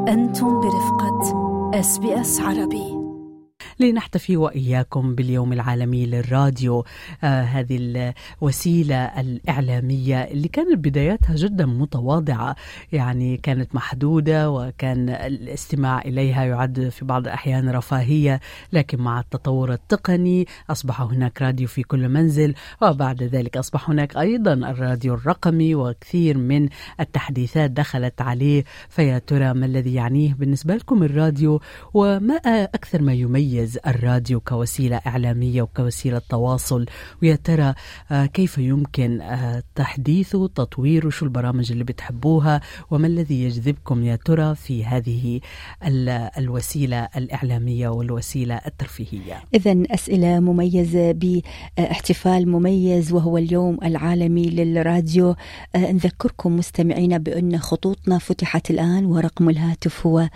أنتم برفقة SBS عربي. لنحتفي وإياكم باليوم العالمي للراديو، هذه الوسيلة الإعلامية اللي كانت بداياتها جدا متواضعة، يعني كانت محدودة وكان الاستماع إليها يعد في بعض الأحيان رفاهية، لكن مع التطور التقني أصبح هناك راديو في كل منزل، وبعد ذلك أصبح هناك أيضا الراديو الرقمي وكثير من التحديثات دخلت عليه. فيا ترى ما الذي يعنيه بالنسبة لكم الراديو، وما أكثر ما يميز الراديو كوسيلة إعلامية وكوسيلة تواصل، ويا ترى كيف يمكن تحديثه تطويره، شو البرامج اللي بتحبوها، وما الذي يجذبكم يا ترى في هذه الوسيلة الإعلامية والوسيلة الترفيهية. إذن أسئلة مميزة باحتفال مميز وهو اليوم العالمي للراديو. نذكركم مستمعينا بأن خطوطنا فتحت الآن، ورقم الهاتف هو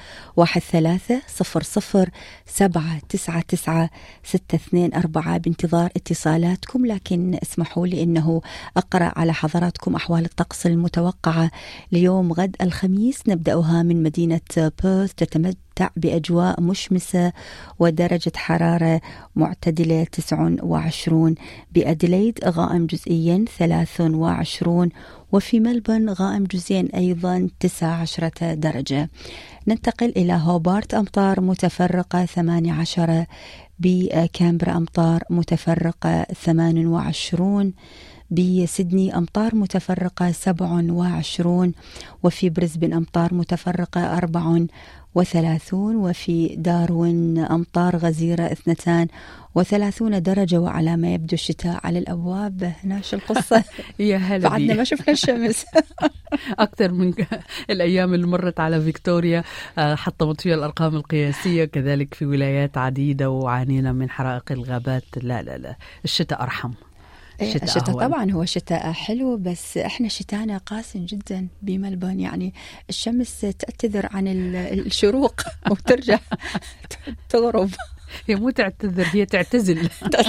1300799624 بانتظار اتصالاتكم. لكن اسمحوا لي أنه أقرأ على حضراتكم أحوال الطقس المتوقعة ليوم غد الخميس. نبدأها من مدينة بيرث، تتمتع بأجواء مشمسة ودرجة حرارة معتدلة 29. بأديليد غائم جزئيا 23، وفي ملبورن غائم جزئيا أيضا 19 درجة. ننتقل إلى هوبارت، أمطار متفرقة 18. بكامبرا أمطار متفرقة 28. بسيدني أمطار متفرقة 27. وفي بريسبن أمطار متفرقة 34. وفي داروين أمطار غزيرة 32 درجة. وعلى ما يبدو الشتاء على الأبواب. هنا شو القصة؟ يا هلا بعدنا ما شفنا الشمس. أكثر من الأيام اللي مرت على فيكتوريا، حطمت فيها الأرقام القياسية، كذلك في ولايات عديدة، وعانينا من حرائق الغابات. لا الشتاء أرحم. الشتاء طبعا هو شتاء حلو، بس احنا شتانا قاس جدا بملبون. يعني الشمس تعتذر عن الشروق وترجع تغرب. هي مو تعتذر، هي تعتزل.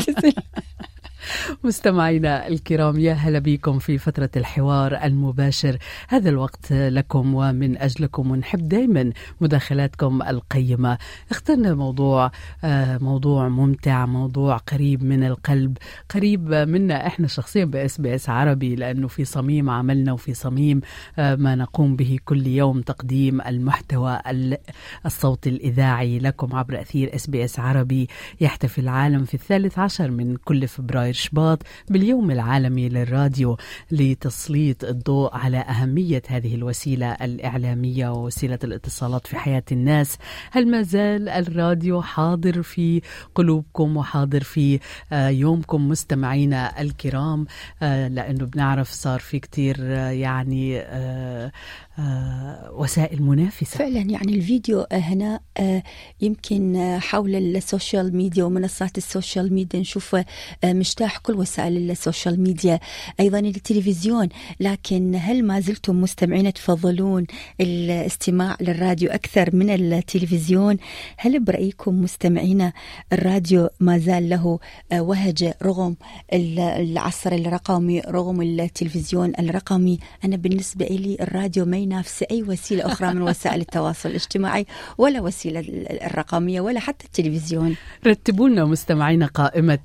مستمعينا الكرام، يا هلا بكم في فترة الحوار المباشر. هذا الوقت لكم ومن أجلكم، ونحب دايما مداخلاتكم القيمة. اخترنا موضوع ممتع، موضوع قريب من القلب، قريب منا احنا شخصيا بSBS عربي، لأنه في صميم عملنا وفي صميم ما نقوم به كل يوم، تقديم المحتوى الصوتي الإذاعي لكم عبر أثير SBS عربي. يحتفل العالم في 13 من كل فبراير شباط باليوم العالمي للراديو، لتسليط الضوء على أهمية هذه الوسيلة الإعلامية ووسيلة الاتصالات في حياة الناس. هل ما زال الراديو حاضر في قلوبكم وحاضر في يومكم مستمعينا الكرام؟ لأنه بنعرف صار في كتير يعني وسائل منافسة فعلا. يعني الفيديو هنا يمكن حول السوشيال ميديا ومنصات السوشيال ميديا نشوف مجتاح كل وسائل السوشيال ميديا، أيضا التلفزيون. لكن هل ما زلتم مستمعين تفضلون الاستماع للراديو أكثر من التلفزيون؟ هل برأيكم مستمعين الراديو ما زال له وهجة رغم العصر الرقمي، رغم التلفزيون الرقمي؟ أنا بالنسبة لي الراديو ما ينافس أي وسيلة أخرى من وسائل التواصل الاجتماعي، ولا وسيلة الرقمية، ولا حتى التلفزيون. رتبوا لنا مستمعينا قائمة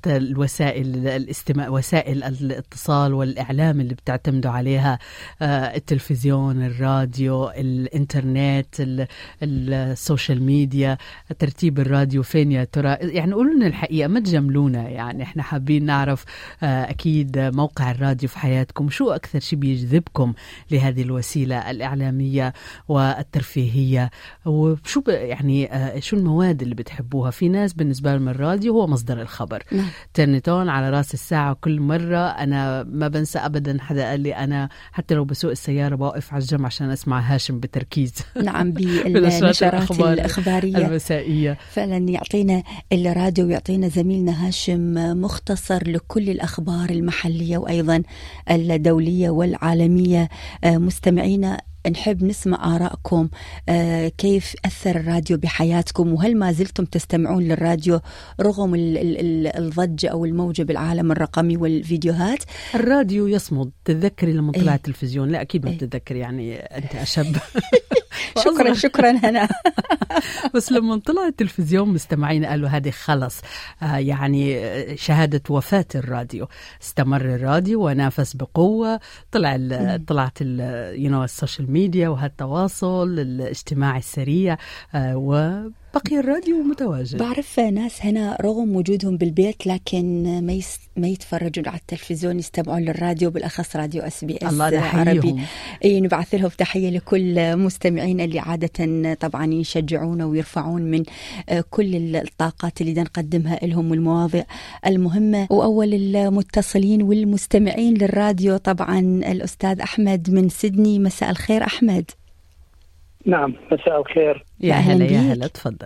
وسائل الاتصال والإعلام اللي بتعتمدوا عليها، التلفزيون، الراديو، الإنترنت، السوشيال ميديا. ترتيب الراديو فين يا ترى؟ يعني قولوا لنا الحقيقة، ما تجملونا. يعني احنا حابين نعرف أكيد موقع الراديو في حياتكم، شو أكثر شيء بيجذبكم لهذه الوسيلة الإعلامية والترفيهية، وشو يعني شو المواد اللي بتحبوها؟ في ناس بالنسبة لهم الراديو هو مصدر الخبر. ترنتون على راس الساعة كل مرة. أنا ما بنسى أبدا حدا قال لي أنا حتى لو بسوق السيارة بوقف على الجمع عشان أسمع هاشم بتركيز. نعم، بالنشرات الإخبارية المسائية. فعلا يعطينا الراديو، يعطينا زميلنا هاشم مختصر لكل الأخبار المحلية وأيضا الدولية والعالمية. مستمعينا نحب نسمع آراءكم، كيف أثر الراديو بحياتكم، وهل ما زلتم تستمعون للراديو رغم الضجة أو الموجة بالعالم الرقمي والفيديوهات؟ الراديو يصمد. تتذكري لما طلع التلفزيون؟ لا أكيد ما بتتذكر، يعني أنت أشب. شكرا هنا. بس لما طلع التلفزيون مستمعين قالوا هذه خلص يعني شهادة وفاة الراديو. استمر الراديو ونافس بقوة، طلعت السوشيال ميديا وهالتواصل الاجتماعي السريع، وبقي الراديو متواجد. بعرف ناس هنا رغم وجودهم بالبيت لكن ما يتفرجون على التلفزيون، يستمعون للراديو، بالأخص راديو SBS عربي. نبعث لهم تحية لكل مستمعين اللي عادة طبعا يشجعونا ويرفعون من كل الطاقات اللي نقدمها لهم والمواضيع المهمة. وأول المتصلين والمستمعين للراديو طبعا الأستاذ أحمد من سيدني. مساء الخير أحمد. نعم مساء الخير. يا هلا تفضل.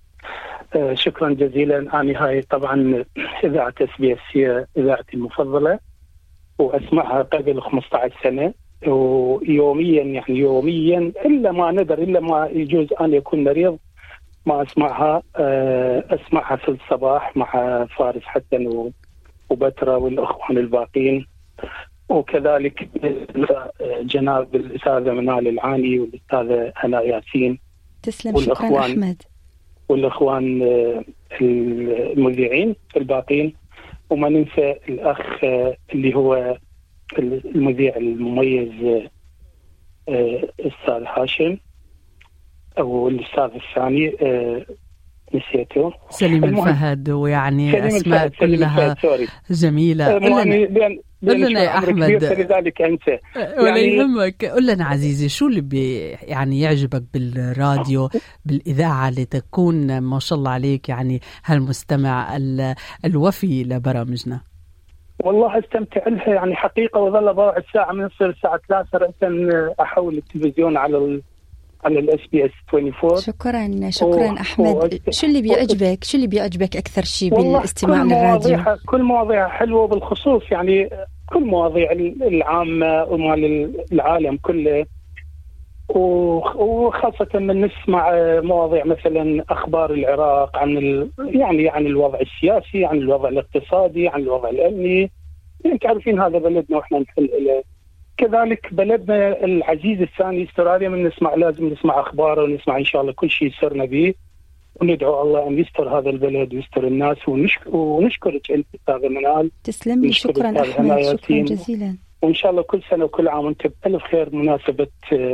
شكرا جزيلا. أنا هاي طبعا إذاعة SBS هي إذاعتي المفضلة، وأسمعها قبل 15 سنة، ويوميا يوميا إلا ما يجوز أن يكون مريض ما أسمعها. أسمعها في الصباح مع فارس حسن وبترة والأخوان الباقين، وكذلك جناب الأستاذة منال العاني والأستاذة هناء ياسين. تسلم. شكرا أحمد. والأخوان المذيعين الباقين، وما ننسى الأخ اللي هو المذيع المميز الأستاذ هاشم، أو الأستاذ الثاني نسيته، سليم الفهد. ويعني أسماء كلها جميلة. قل لنا يا أحمد، لذلك أنسى ولا يهمك. قل لنا عزيزي، شو اللي يعني يعجبك بالراديو، بالإذاعة اللي تكون ما شاء الله عليك يعني هالمستمع الوفي لبرامجنا؟ والله استمتع لها يعني حقيقة، وظل ضاع الساعة من الساعة 3 رأسا أحول التلفزيون على SBS 24. شكرا أحمد. شو اللي بيعجبك أكثر شيء بالاستماع للراديو؟ كل مواضيع حلوة، بالخصوص يعني كل مواضيع العامة ومال العالم كله، وخاصة من نسمع مواضيع مثلا أخبار العراق عن الوضع السياسي، عن الوضع الاقتصادي، عن الوضع الأمني. يعني تعرفين هذا بلدنا وإحنا نحل إليه. كذلك بلدنا العزيز الثاني استراليا، من لازم نسمع أخباره، ونسمع إن شاء الله كل شيء يسرنا به، وندعو الله أن يستر هذا البلد ويستر الناس، ونشكرك أنت أستاذ منال. تسلم لي. شكرا أحمد. شكرا جزيلا. وإن شاء الله كل سنة وكل عام وأنت بألف خير مناسبة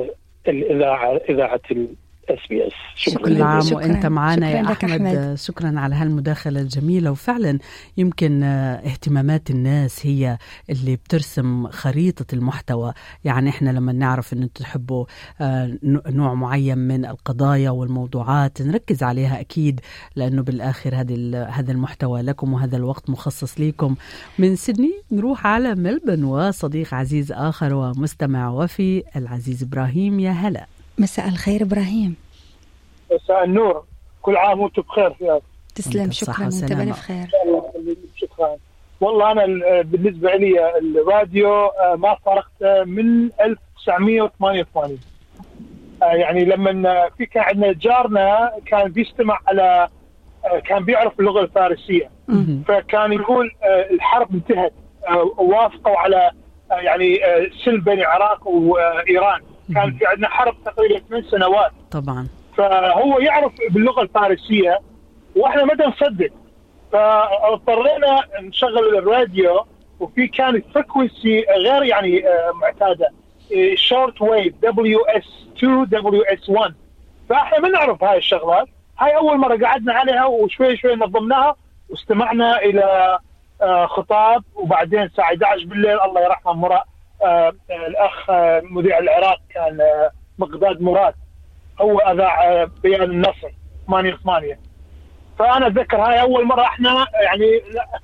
إذاعة SBS. كل عام وأنت معنا يا أحمد. شكرا على هالمداخلة الجميلة. وفعلا يمكن اهتمامات الناس هي اللي بترسم خريطة المحتوى. يعني إحنا لما نعرف أن تحبوا نوع معين من القضايا والموضوعات نركز عليها أكيد، لأنه بالآخر هذا المحتوى لكم، وهذا الوقت مخصص لكم. من سيدني نروح على ملبن، وصديق عزيز آخر ومستمع وفي العزيز إبراهيم. يا هلا. مساء الخير إبراهيم. مساء النور. كل عام وانتم بخير. تسلم. شكرا. وانت بألف خير. شكرا. والله أنا بالنسبة لي الراديو ما فرقت من 1988. يعني لما كان عندنا جارنا كان بيستمع على كان بيعرف اللغة الفارسية، فكان يقول الحرب انتهت، ووافقوا على يعني سلم بين العراق وإيران. كان في عندنا حرب تقريبا 8 سنوات طبعا، فهو يعرف باللغة الفارسية واحنا ما نصدق، فاضطرينا نشغل الراديو، وفي كانت فريكونسي غير يعني معتادة، شورت ويف WS2 WS1، فاحنا ما نعرف هاي الشغلات. هاي اول مرة قعدنا عليها وشوي شوي نظمناها واستمعنا الى خطاب، وبعدين الساعة 11 بالليل الله يرحمه الأخ مذيع العراق كان مقداد مراد، هو أذاع بيان النصر 8/8. فأنا أتذكر هاي أول مرة إحنا يعني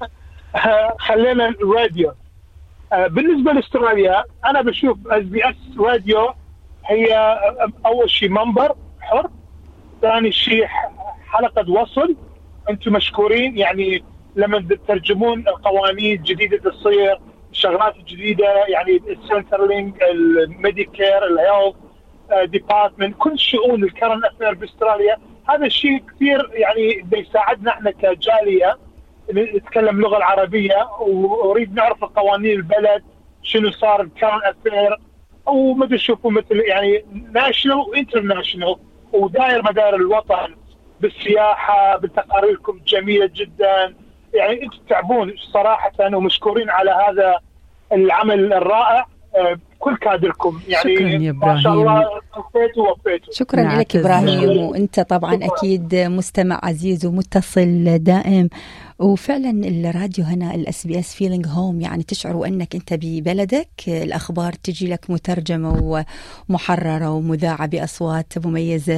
خلينا الراديو. بالنسبة لأستراليا أنا بشوف SBS راديو هي أول شيء منبر حر، ثاني شيء حلقة وصل. أنتم مشكورين يعني لما تترجمون القوانين الجديدة تصير الشغلات الجديدة، يعني السنترلينج، الميديكير، الهيلث ديبارتمنت، كل شؤون الكرن افير باستراليا. هذا الشيء كثير يعني بيساعدنا احنا كجالية نتكلم اللغة العربية، ونريد نعرف قوانين البلد، شنو صار الكرن افير، ومثل شوفوا مثل يعني ناشونال وانترناشونال وداير مدار الوطن بالسياحه بتقاريركم جميله جدا. يعني انتم تعبون صراحه ومشكورين على هذا العمل الرائع كل كادركم. يعني ما شاء الله وفيتوا. شكرا لك إبراهيم، وانت طبعا اكيد مستمع عزيز ومتصل دائم. وفعلا الراديو هنا الSBS Feeling Home، يعني تشعر أنك أنت ببلدك، الأخبار تجي لك مترجمة ومحررة ومذاعة بأصوات مميزة،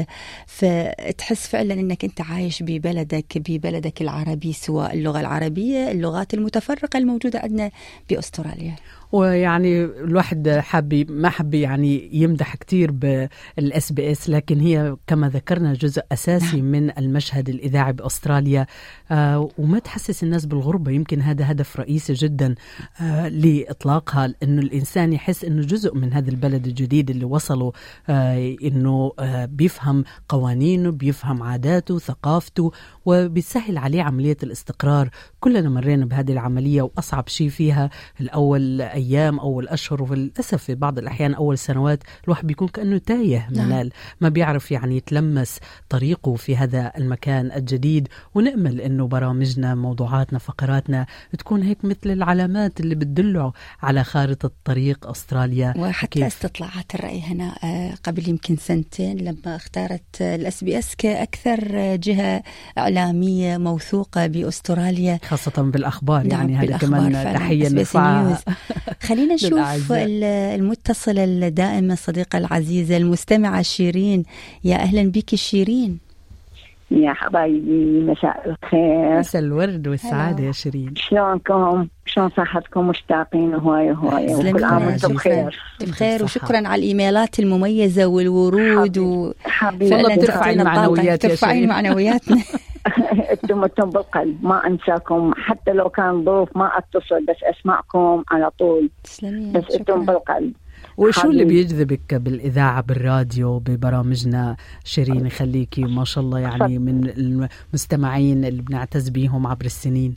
فتحس فعلا أنك أنت عايش ببلدك العربي، سواء اللغة العربية اللغات المتفرقة الموجودة عندنا بأستراليا. ويعني الواحد ما حب يعني يمدح كتير بالSBS، لكن هي كما ذكرنا جزء أساسي من المشهد الإذاعي بأستراليا، وما تحسس الناس بالغربة. يمكن هذا هدف رئيسي جدا لإطلاقها، إنه الإنسان يحس إنه جزء من هذا البلد الجديد اللي وصلوا، إنه بيفهم قوانينه، بيفهم عاداته، ثقافته، وبيسهل عليه عملية الاستقرار. كلنا مرينا بهذه العملية، وأصعب شيء فيها الأول أيام أو الأشهر، وللأسف في بعض الأحيان أول سنوات الواحد بيكون كأنه تايه منال، ما بيعرف يعني يتلمس طريقه في هذا المكان الجديد. ونأمل إنه برامجنا، موضوعاتنا، فقراتنا تكون هيك مثل العلامات اللي بتدله على خارطة طريق أستراليا. وحتى استطلاعات الرأي هنا قبل يمكن سنتين لما اختارت الSBS كأكثر جهة إعلامية موثوقة بأستراليا، خاصة بالأخبار. يعني هذا كمان تحية نرفعها. خلينا نشوف المتصلة الدائمة صديقة العزيزة المستمعة شيرين. يا أهلا بك شيرين. يا حبايبي مساء الخير. مساء الورد والسعادة يا شيرين. شلونكم؟ شلون صحتكم؟ مشتاقين هواية وكل عام وانتم بخير. وشكرا على الإيميلات المميزة والورود، فعلا ترفعين معنوياتنا. انتم بالقلب، ما انساكم حتى لو كان ظروف ما اتصل، بس اسمعكم على طول. بس انتم بالقلب. وشو اللي بيجذبك بالإذاعة بالراديو ببرامجنا شيرين؟ يخليكي ما شاء الله يعني من المستمعين اللي بنعتز بيهم عبر السنين.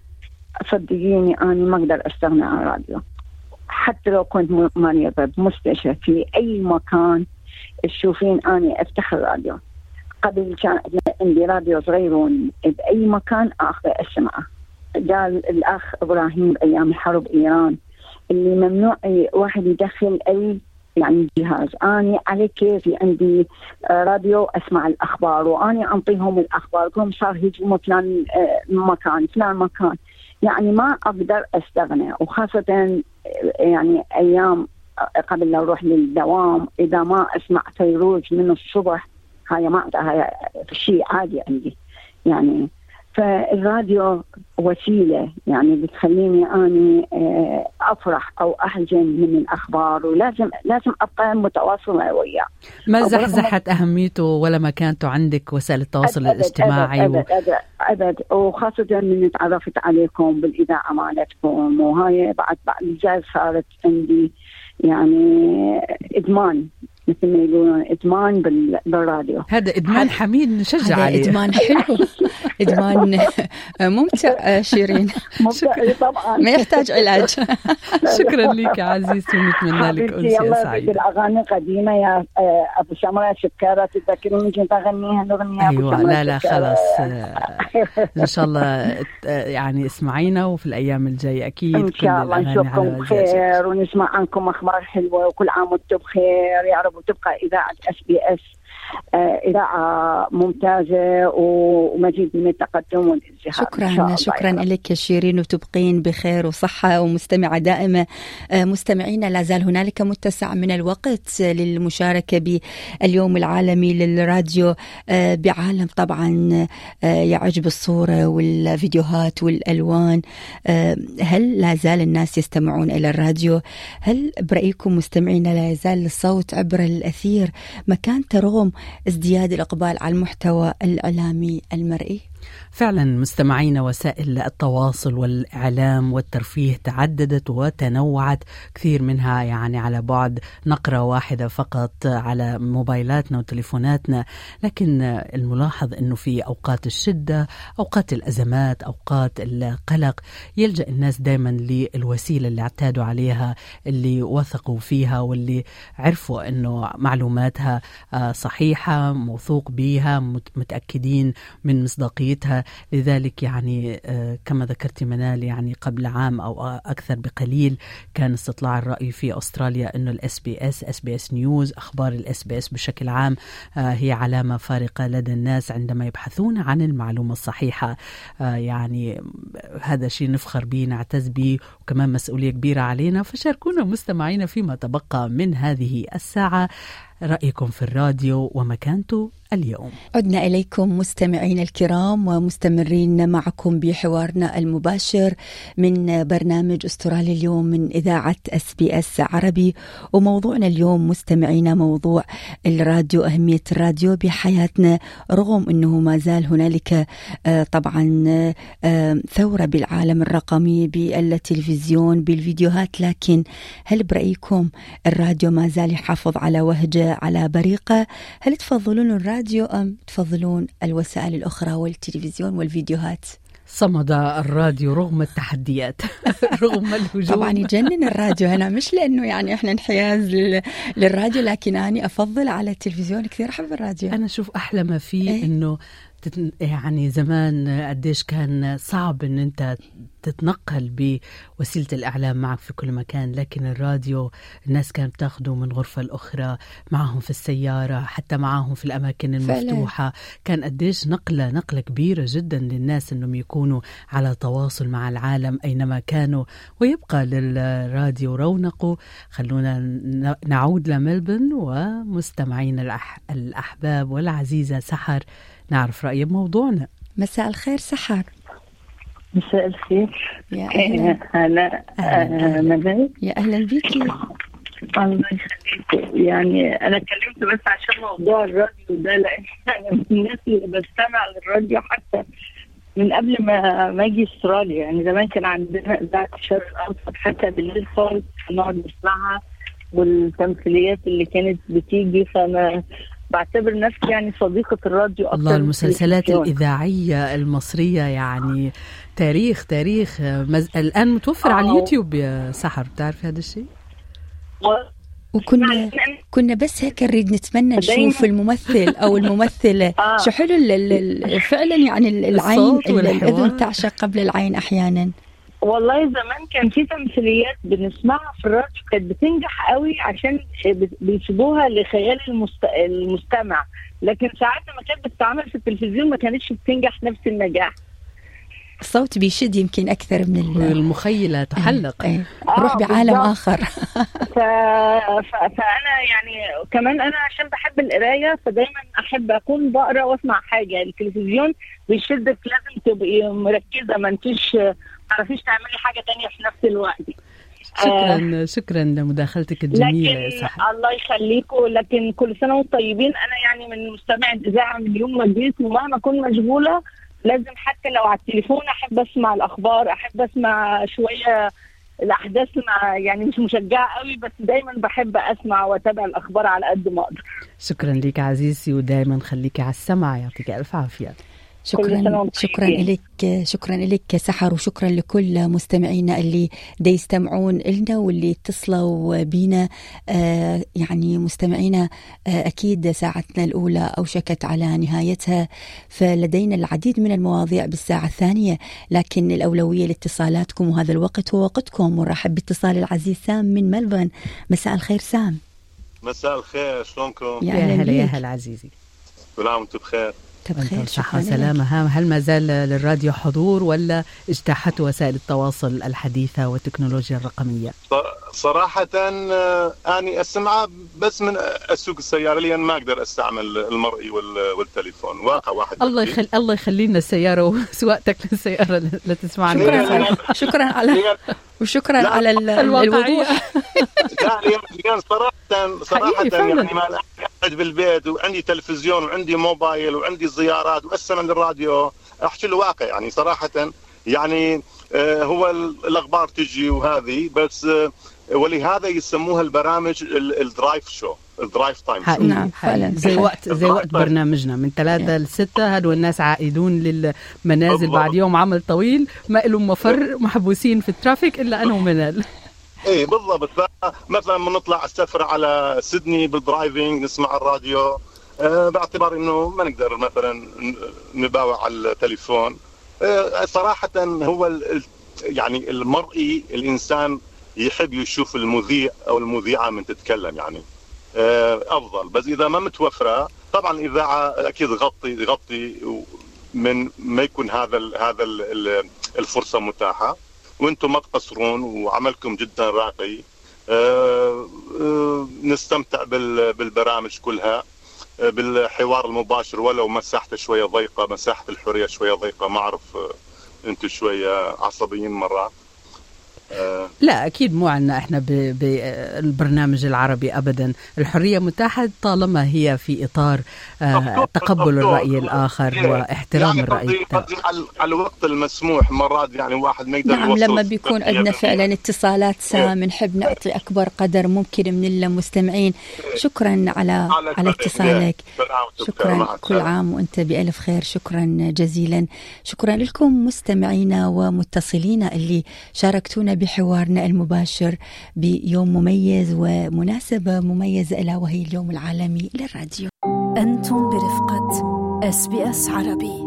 صدقيني أنا ما أقدر أستغنى عن الراديو، حتى لو كنت مريضة بمستشفى في أي مكان تشوفين أنا أفتح الراديو. قبل كان عندي راديو صغيرون بأي مكان آخذ أسمعه. قال الأخ إبراهيم أيام الحرب إيران اللي ممنوع واحد يدخل أي يعني جهاز. أنا على كيفي عندي راديو أسمع الأخبار، وأنا أنطيهم الأخبار كلهم صار هجموا فلان مكان. يعني ما أقدر أستغنى، وخاصة يعني أيام قبل لا أروح للدوام إذا ما أسمع فيروز من الصبح، هاي ما هاي شيء عادي عندي يعني. فالراديو وسيلة يعني بتخليني أنا أفرح أو أحزن من الأخبار، ولازم أبقى متواصلة وياه. ما زحزحت أهميته ولا مكانته عندك وسائل التواصل الاجتماعي؟ أبد وخاصة من تعرفت عليكم بالإذاعة مالتكم، وهاي بعد جاي صارت عندي يعني إدمان، مثل ما يقولون إدمان بالراديو. هذا إدمان حميد نشجع عليه. إدمان حلو. إدمان ممتع شيرين. ممتع طبعا، ما يحتاج علاج. شكرا لك عزيزتي، ونتمنى لك أمسية سعيدة. الأغاني قديمة يا أبو سمرة سكرة، تذكروني كنت أغنيها الأغنية. أيوة لا خلاص إن شاء الله يعني اسمعينا، وفي الأيام الجاية أكيد إن شاء الله نشوفكم بخير ونسمع عنكم أخبار حلوة، وكل عام وانتم بخير يا رب، وتبقى إذاعة SBS إذاعة ممتازة ومزيد من التقدم والازدهار. شكرا لك يا شيرين، وتبقين بخير وصحة ومستمعة دائمة. مستمعينا لا زال هنالك متسع من الوقت للمشاركة باليوم العالمي للراديو بعالم طبعا يعج بالصورة والفيديوهات والألوان. هل لا زال الناس يستمعون إلى الراديو؟ هل برأيكم مستمعينا لا يزال الصوت عبر الأثير مكان ترغم ازدياد الإقبال على المحتوى الإعلامي المرئي؟ فعلا مستمعين، وسائل التواصل والإعلام والترفيه تعددت وتنوعت، كثير منها يعني على بعد نقرة واحدة فقط على موبايلاتنا وتليفوناتنا، لكن الملاحظ أنه في أوقات الشدة، أوقات الأزمات، أوقات القلق، يلجأ الناس دايما للوسيلة اللي اعتادوا عليها، اللي وثقوا فيها واللي عرفوا أنه معلوماتها صحيحة، موثوق بها، متأكدين من مصداقيتها. لذلك يعني كما ذكرت منال، يعني قبل عام أو أكثر بقليل كان استطلاع الرأي في أستراليا أنه SBS نيوز، أخبار SBS بشكل عام هي علامة فارقة لدى الناس عندما يبحثون عن المعلومة الصحيحة. يعني هذا شيء نفخر به، نعتز به، وكمان مسؤولية كبيرة علينا. فشاركونا مستمعينا فيما تبقى من هذه الساعة رأيكم في الراديو ومكانته اليوم. عدنا إليكم مستمعين الكرام، ومستمرين معكم بحوارنا المباشر من برنامج أستراليا اليوم من إذاعة SBS عربي. وموضوعنا اليوم مستمعينا موضوع الراديو، أهمية الراديو بحياتنا، رغم أنه ما زال هنالك طبعا ثورة بالعالم الرقمي، بالتلفزيون، بالفيديوهات، لكن هل برأيكم الراديو ما زال يحافظ على وهجة، على بريقة؟ هل تفضلون الراديو أم تفضلون الوسائل الأخرى والتلفزيون والفيديوهات؟ صمد الراديو رغم التحديات رغم الهجوم. طبعا يجنن الراديو هنا، مش لأنه يعني إحنا انحياز للراديو، لكن أنا أفضل على التلفزيون، كثير أحب الراديو. أنا أشوف أحلى ما فيه إنه يعني زمان قديش كان صعب إن أنت تتنقل بوسيلة الإعلام معك في كل مكان، لكن الراديو الناس كانت تاخده من غرفة الأخرى، معهم في السيارة، حتى معهم في الأماكن المفتوحة. فعلا. كان قديش نقلة كبيرة جدا للناس إنهم يكونوا على تواصل مع العالم أينما كانوا، ويبقى للراديو رونقه. خلونا نعود لملبن ومستمعين الأحباب والعزيزة سحر نعرف رأي بموضوعنا. مساء الخير سحر. مساء الخير يا أهلا. أهلا. يا أهلا بيكي. الله يخليكم. يعني أنا كلمت بس عشان موضوع الراديو ده، لأن أنا من الناس اللي بستمع للراديو حتى من قبل ما أجي أستراليا. يعني زمان كان عندنا إذاعة الشرق الأوسط حتى بالليل خالص نقعد نسمعها، والتمثيليات اللي كانت بتيجي، فأنا بعتبر نفسي يعني صديقة الراديو أكثر. الله، المسلسلات الإذاعية المصرية يعني تاريخ الآن متوفر على اليوتيوب يا سحر، بتعرف هذا الشيء؟ وكنا بس هيك نريد نتمنى نشوف الممثل أو الممثلة شو حلو فعلا، يعني العين الأذن تعشق قبل العين أحيانا. والله زمان كان في تمثيليات بنسمعها في الراديو كانت بتنجح قوي عشان بيسيبوها لخيال المستمع، لكن ساعات ما كانت بتتعمل في التلفزيون ما كانتش بتنجح نفس النجاح. الصوت بيشد يمكن أكثر من المخيلة تحلق. روح بعالم آخر. فأنا يعني كمان أنا عشان بحب القراية، فدايما أحب أكون بقرأ واسمع حاجة. التلفزيون بيشدك، لازم تبقي مركزة، ما انتش تعرفيش تعملي حاجة تانية في نفس الوقت. شكرا لمداخلتك الجميلة يا سحر. الله يخليكم. لكن كل سنة وانتم طيبين. أنا يعني من مستمع الإذاعة من يوم ما جيت، ومهما أكون مشغولة لازم حتى لو على التليفون أحب أسمع الأخبار، أحب أسمع شوية الأحداث، يعني مش مشجعة قوي، بس دايما بحب أسمع وأتابع الأخبار على قد ما أقدر. شكرا لك عزيزي، ودائما خليكي على السمع، يعطيك ألف عافية. شكرا لك سحر، وشكرا لكل مستمعينا اللي يستمعون لنا واللي اتصلوا بينا. يعني مستمعينا أكيد ساعتنا الأولى أوشكت على نهايتها، فلدينا العديد من المواضيع بالساعة الثانية، لكن الأولوية لاتصالاتكم، وهذا الوقت هو وقتكم. ونرحب باتصال العزيز سام من ملبورن. مساء الخير سام. مساء الخير، شلونكم؟ يا هلا عزيزي. كل عام وانتم بخير. بخير، صحة وسلامة. هل ما زال للراديو حضور ولا اجتاحت وسائل التواصل الحديثة والتكنولوجيا الرقمية؟ صراحة أنا أسمعها بس من أسوق السيارة، لأن ما أقدر أستعمل المرئي والتليفون. واقع واحد. الله يخلينا السيارة وسواقتك للسيارة لا تسمعنا. وشكرا على الوضوح. لا لأن صراحة يعني ما أحد بالبيت، وعندي تلفزيون وعندي موبايل وعندي زيارات، وأسمع الراديو احكي الواقع يعني صراحه. يعني هو الاخبار تجي وهذه بس، ولهذا يسموها البرامج الدرايف شو، الدرايف تايم شو. نعم فعلا زي وقت برنامجنا من 3 ل 6. هدول الناس عائدون للمنازل بعد يوم عمل طويل، ما لهم مفر، محبوسين في الترافيك الا انا ومنال. ايه بالضبط. مثلا بنطلع السفره على سيدني بالدرايفنج نسمع الراديو، باعتبار انه ما نقدر مثلا نباوع على التليفون. صراحه هو يعني المرئي الانسان يحب يشوف المذيع او المذيعه من تتكلم يعني افضل. بس اذا ما متوفره طبعا الاذاعه اكيد غطي من ما يكون هذا الفرصه متاحه، وانتم ما تقصرون وعملكم جدا راقي. نستمتع بالبرامج كلها، بالحوار المباشر، ولو مساحته شويه ضيقه، مساحه الحريه شويه ضيقه. ما اعرف انتم شويه عصبيين مرات. لا أكيد مو عنا إحنا بالبرنامج العربي أبدا. الحرية متاحة طالما هي في إطار تقبل الرأي الآخر واحترام يعني الرأي. على الوقت المسموح مرات يعني واحد ما يقدر. نعم لما بيكون عندنا فعلا اتصالات سام نحب نعطي أكبر قدر ممكن من المستمعين. شكرا على اتصالك. شكرا، كل عام وأنت بألف خير. شكرا جزيلا. شكرا لكم مستمعينا ومتصلينا اللي شاركتونا بحوارنا المباشر بيوم مميز ومناسبة مميزة ألا وهي اليوم العالمي للراديو. أنتم برفقة SBS عربي.